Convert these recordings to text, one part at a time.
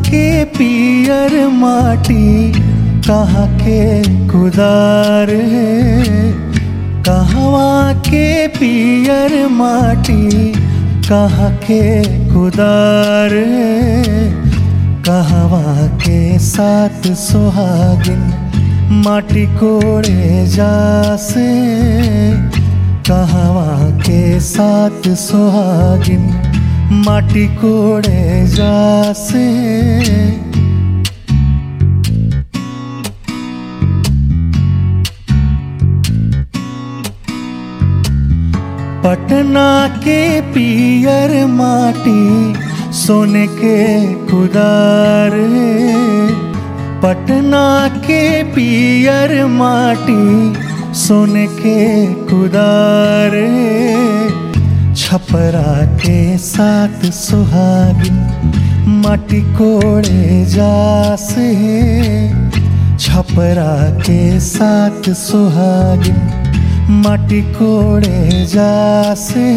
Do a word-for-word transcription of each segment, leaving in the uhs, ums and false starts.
के पियर माटी कहाँ के कुदार है, कहवा के पियर माटी कहाँ के कुदार है, कहवा के साथ सुहागिन माटी कोड़े जासे, कहवा के साथ सुहागिन माटी कोड़े जासे। पटना के पियर माटी सोने के कुदार है, पटना के पियर माटी सोने के कुदार है, छपरा के साथ सुहागिन माटी कोड़े जासे, छपरा के साथ सुहागिन माटी कोड़े जासे।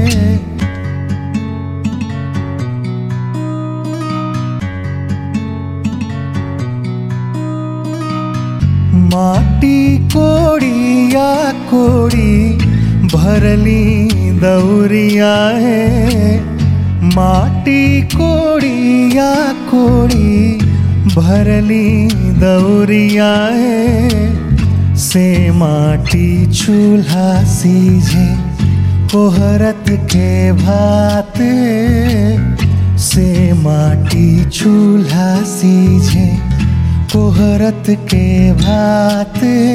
माटी कोड़िया कोड़ी भरली दौरिया है, माटी कोड़िया कोड़ी भरली दौरिया है, से माटी चूल्हा सीझे कोहरत के भात, से माटी चूल्हा सीझे कोहरत के भात।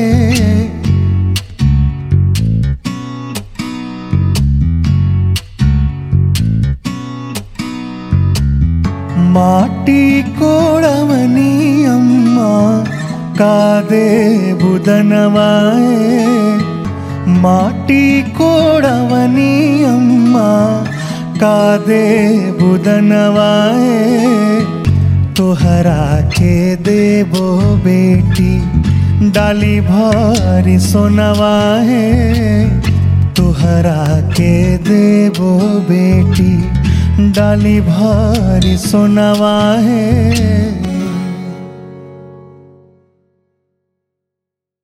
माटी कोड़वनी अम्मा कादे बुदनवाए, माटी कोड़वनी अम्मा कादे बुदनवाए, तोहरा के देबो बेटी डाली भारी सोनवाए, तोहरा के देबो बेटी डाली भारी सोनवाए।